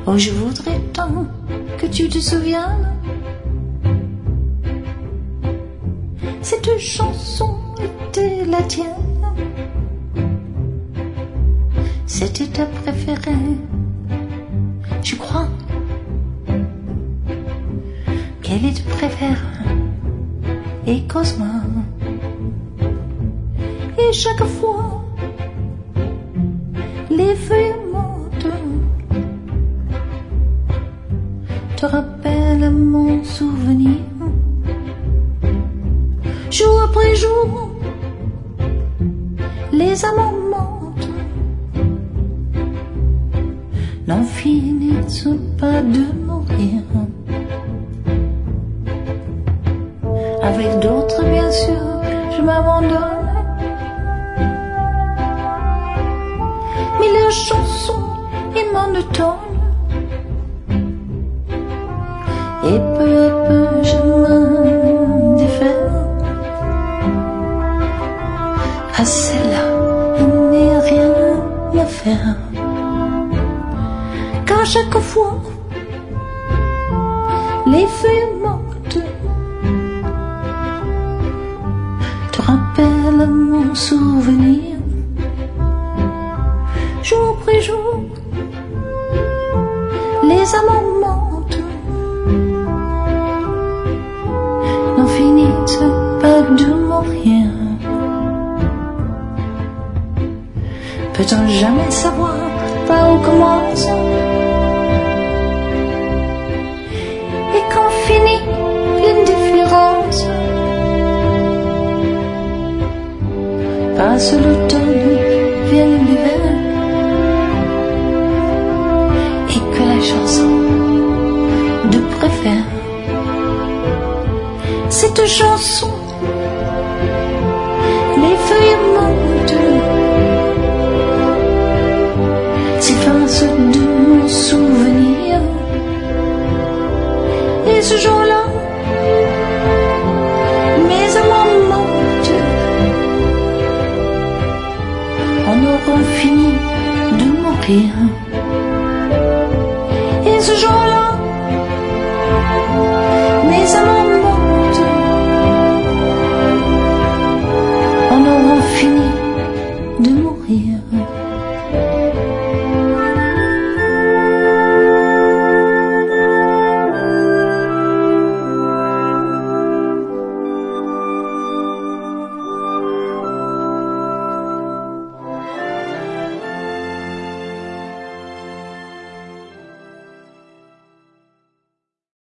Oh, je voudrais tant que tu te souviennes. Cette chanson était la tienne. C'était ta préférée. Je crois qu'elle est ta préférée. Et Cosma. Et chaque fois, les feuilles mortes te rappellent mon souvenir. Jour après jour, les amants mentent, n'en finissent pas de mourir. Avec d'autres, bien sûr, je m'abandonne. Mais leurs chansons et monotone. Et peu à peu, je m'en défais. À celle-là, il n'est rien à faire. Car chaque fois, les feuilles mortes te rappellent mon souvenir. Jour après jour, les amants mentent, n'en finissent pas de mourir. Peut-on jamais savoir par où commence et quand finit l'indifférence? Passe l'automne, vient l'hiver, et que la chanson de préfère, cette chanson, les feuilles montent, s'efface de mon souvenir. Et ce jour-là, mes amants mentent, en auront fini de mourir. Et ce jour-là, mes amants mentent, en auront fini de mourir.